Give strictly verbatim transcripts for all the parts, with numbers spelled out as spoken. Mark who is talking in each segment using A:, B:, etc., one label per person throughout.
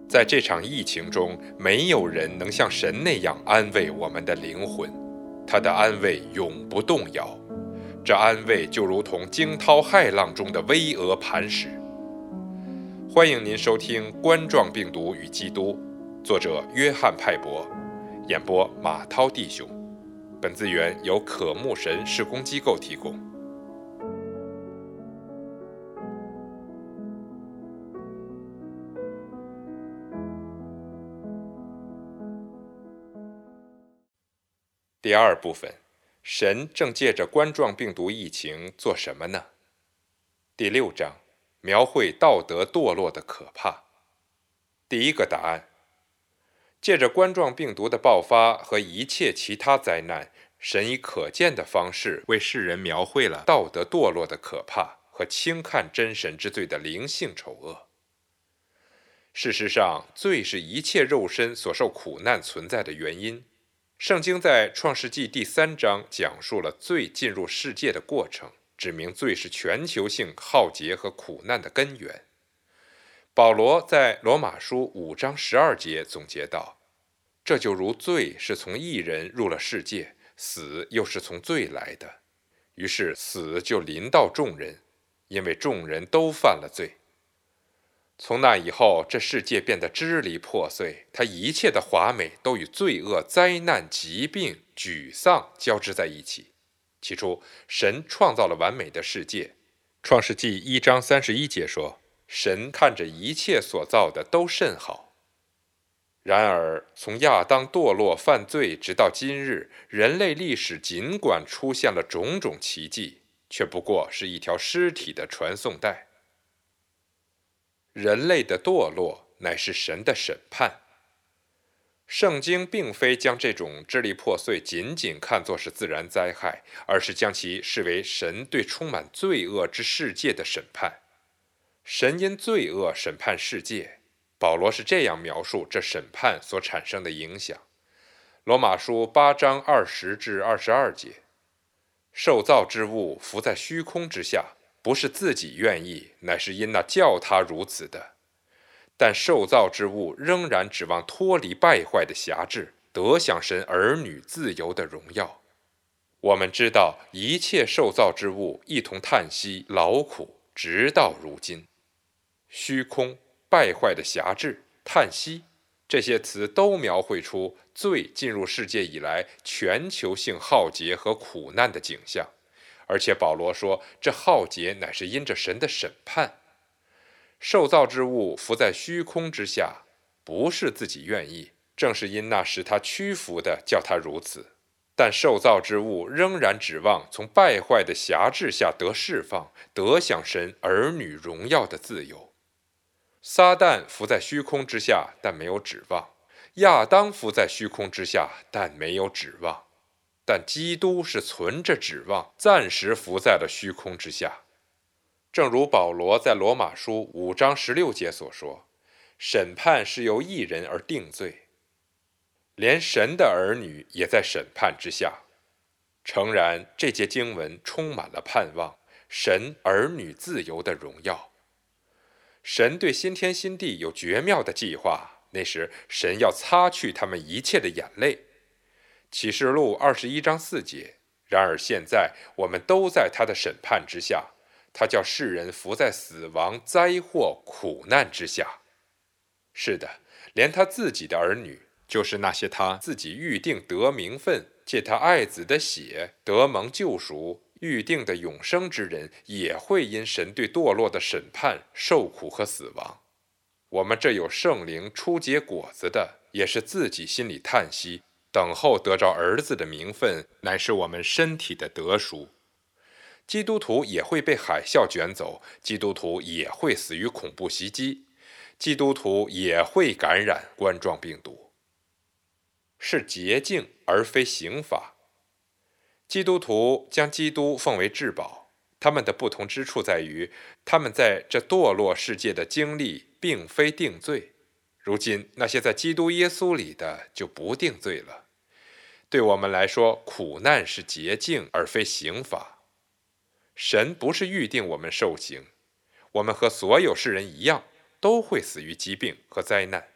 A: 在这场疫情中，没有人能像神那样安慰我们的灵魂，他的安慰永不动摇。这安慰就如同惊涛骇浪中的巍峨磐石。欢迎您收听《冠状病毒与基督》，作者约翰派伯，演播马涛弟兄。本资源由可牧神事工机构提供。第二部分，神正借着冠状病毒疫情做什么呢？第六章，描绘道德堕落的可怕。第一个答案，借着冠状病毒的爆发和一切其他灾难，神以可见的方式为世人描绘了道德堕落的可怕和轻看真神之罪的灵性丑恶。事实上，罪是一切肉身所受苦难存在的原因。圣经在创世纪第三章讲述了罪进入世界的过程，指明罪是全球性浩劫和苦难的根源。保罗在罗马书五章十二节总结道：这就如罪是从一人入了世界，死又是从罪来的，于是死就临到众人，因为众人都犯了罪。从那以后，这世界变得支离破碎，它一切的华美都与罪恶、灾难、疾病、沮丧交织在一起。起初，神创造了完美的世界。创世纪一章三十一节说：神看着一切所造的都甚好。然而，从亚当堕落犯罪直到今日，人类历史尽管出现了种种奇迹，却不过是一条尸体的传送带。人类的堕落乃是神的审判。圣经并非将这种支离破碎仅仅看作是自然灾害，而是将其视为神对充满罪恶之世界的审判。神因罪恶审判世界，保罗是这样描述这审判所产生的影响。罗马书八章二十至二十二节：受造之物伏在虚空之下，不是自己愿意，乃是因那叫他如此的。但受造之物仍然指望脱离败坏的辖制，得享神儿女自由的荣耀。我们知道一切受造之物一同叹息劳苦，直到如今。虚空、败坏的辖制、叹息，这些词都描绘出罪进入世界以来全球性浩劫和苦难的景象。而且保罗说，这浩劫乃是因着神的审判。受造之物伏在虚空之下，不是自己愿意，正是因那使他屈服的叫他如此。但受造之物仍然指望从败坏的辖制下得释放，得享神儿女荣耀的自由。撒旦伏在虚空之下，但没有指望；亚当伏在虚空之下，但没有指望。但基督是存着指望，暂时伏在了虚空之下。正如保罗在罗马书五章十六节所说，审判是由一人而定罪，连神的儿女也在审判之下。诚然，这节经文充满了盼望，神儿女自由的荣耀。神对新天新地有绝妙的计划，那时神要擦去他们一切的眼泪。启示录二十一章四节，然而现在我们都在他的审判之下，他叫世人伏在死亡、灾祸、苦难之下。是的，连他自己的儿女，就是那些他自己预定得名分，借他爱子的血得蒙救赎、预定的永生之人，也会因神对堕落的审判受苦和死亡。我们这有圣灵初结果子的，也是自己心里叹息，等候得着儿子的名分，乃是我们身体的得赎。基督徒也会被海啸卷走，基督徒也会死于恐怖袭击，基督徒也会感染冠状病毒。是洁净而非刑罚。基督徒将基督奉为至宝，他们的不同之处在于，他们在这堕落世界的经历并非定罪。如今那些在基督耶稣里的就不定罪了。对我们来说，苦难是洁净而非刑罚。神不是预定我们受刑，我们和所有世人一样，都会死于疾病和灾难。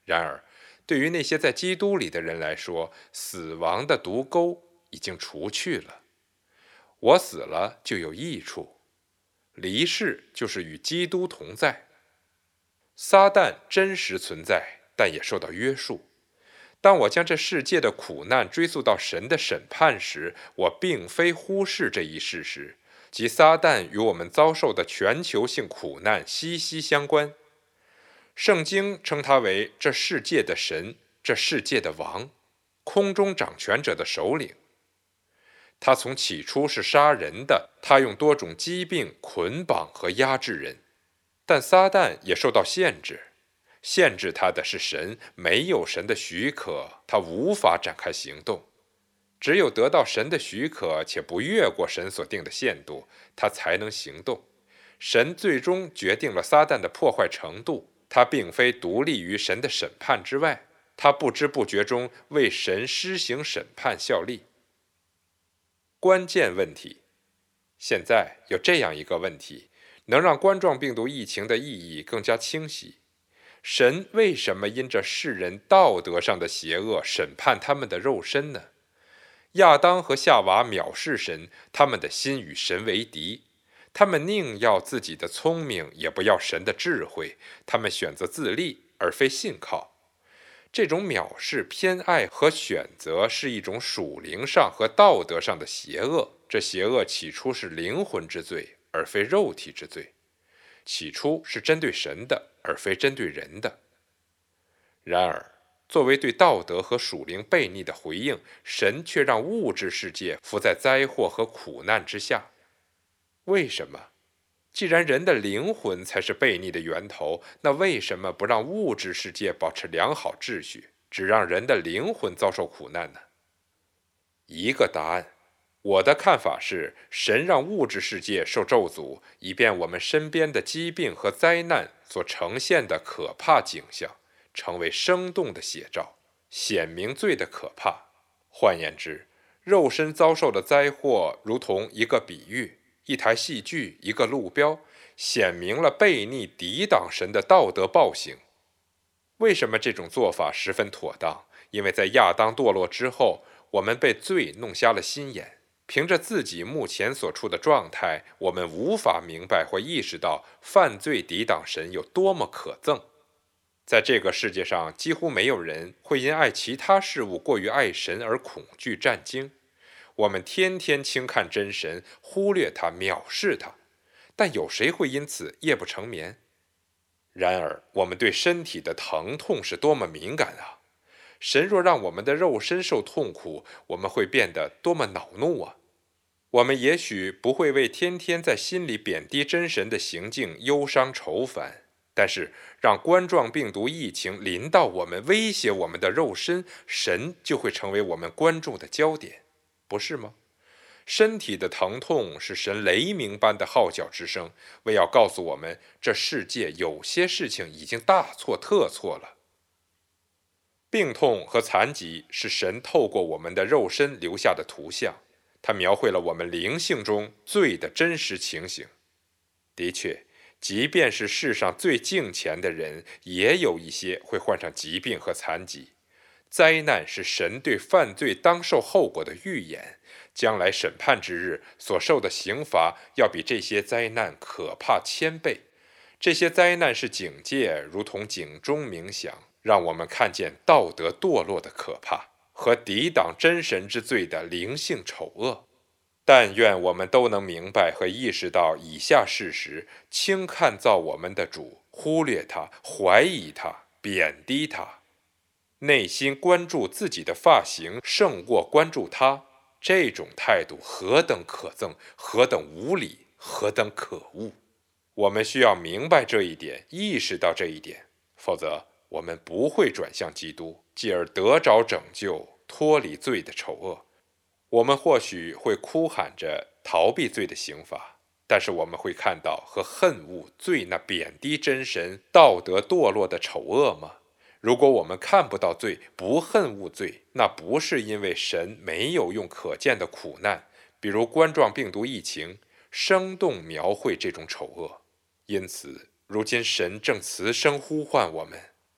A: 然而，对于那些在基督里的人来说，死亡的毒钩已经除去了。我死了就有益处，离世就是与基督同在。撒旦真实存在，但也受到约束。当我将这世界的苦难追溯到神的审判时，我并非忽视这一事实，即撒旦与我们遭受的全球性苦难息息相关。圣经称他为这世界的神，这世界的王，空中掌权者的首领。他从起初是杀人的，他用多种疾病捆绑和压制人。但撒旦也受到限制，限制他的是神，没有神的许可，他无法展开行动。只有得到神的许可，且不越过神所定的限度，他才能行动。神最终决定了撒旦的破坏程度，他并非独立于神的审判之外，他不知不觉中为神施行审判效力。关键问题，现在有这样一个问题，能让冠状病毒疫情的意义更加清晰。神为什么因着世人道德上的邪恶审判他们的肉身呢？亚当和夏娃藐视神，他们的心与神为敌，他们宁要自己的聪明，也不要神的智慧，他们选择自立而非信靠。这种藐视、偏爱和选择是一种属灵上和道德上的邪恶，这邪恶起初是灵魂之罪，而非肉体之罪，起初是针对神的，而非针对人的。然而，作为对道德和属灵悖逆的回应，神却让物质世界伏在灾祸和苦难之下。为什么？既然人的灵魂才是悖逆的源头，那为什么不让物质世界保持良好秩序，只让人的灵魂遭受苦难呢？一个答案。我的看法是，神让物质世界受咒诅，以便我们身边的疾病和灾难所呈现的可怕景象，成为生动的写照，显明罪的可怕。换言之，肉身遭受的灾祸如同一个比喻，一台戏剧，一个路标，显明了悖逆抵挡神的道德暴行。为什么这种做法十分妥当？因为在亚当堕落之后，我们被罪弄瞎了心眼，凭着自己目前所处的状态，我们无法明白或意识到犯罪抵挡神有多么可憎。在这个世界上，几乎没有人会因爱其他事物过于爱神而恐惧战惊。我们天天轻看真神，忽略他，藐视他，但有谁会因此夜不成眠？然而，我们对身体的疼痛是多么敏感啊！神若让我们的肉身受痛苦，我们会变得多么恼怒啊！我们也许不会为天天在心里贬低真神的行径忧伤愁烦，但是让冠状病毒疫情临到我们，威胁我们的肉身，神就会成为我们关注的焦点，不是吗？身体的疼痛是神雷鸣般的号角之声，为要告诉我们，这世界有些事情已经大错特错了。病痛和残疾是神透过我们的肉身留下的图像，它描绘了我们灵性中罪的真实情形。的确，即便是世上最敬虔的人，也有一些会患上疾病和残疾。灾难是神对犯罪当受后果的预言，将来审判之日所受的刑罚要比这些灾难可怕千倍。这些灾难是警戒，如同警钟鸣响，让我们看见道德堕落的可怕和抵挡真神之罪的灵性丑恶。但愿我们都能明白和意识到以下事实：轻看造我们的主，忽略他，怀疑他，贬低他，内心关注自己的发型胜过关注他，这种态度何等可憎，何等无理，何等可恶！我们需要明白这一点，意识到这一点，否则我们不会转向基督，继而得着拯救，脱离罪的丑恶。我们或许会哭喊着逃避罪的刑罚，但是我们会看到和恨恶罪那贬低真神、道德堕落的丑恶吗？如果我们看不到罪，不恨恶罪，那不是因为神没有用可见的苦难，比如冠状病毒疫情，生动描绘这种丑恶。因此，如今神正慈声呼唤我们，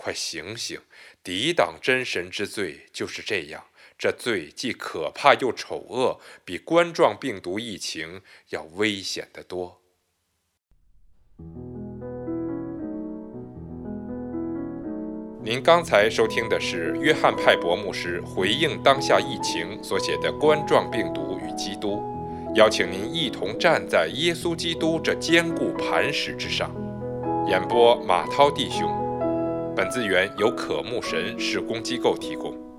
A: 快醒醒！抵挡真神之罪就是这样，这罪既可怕又丑恶，比冠状病毒疫情要危险得多。您刚才收听的是约翰派伯牧师回应当下疫情所写的《冠状病毒与基督》，邀请您一同站在耶稣基督这坚固磐石之上。演播马涛弟兄，本资源由可牧神事工机构提供。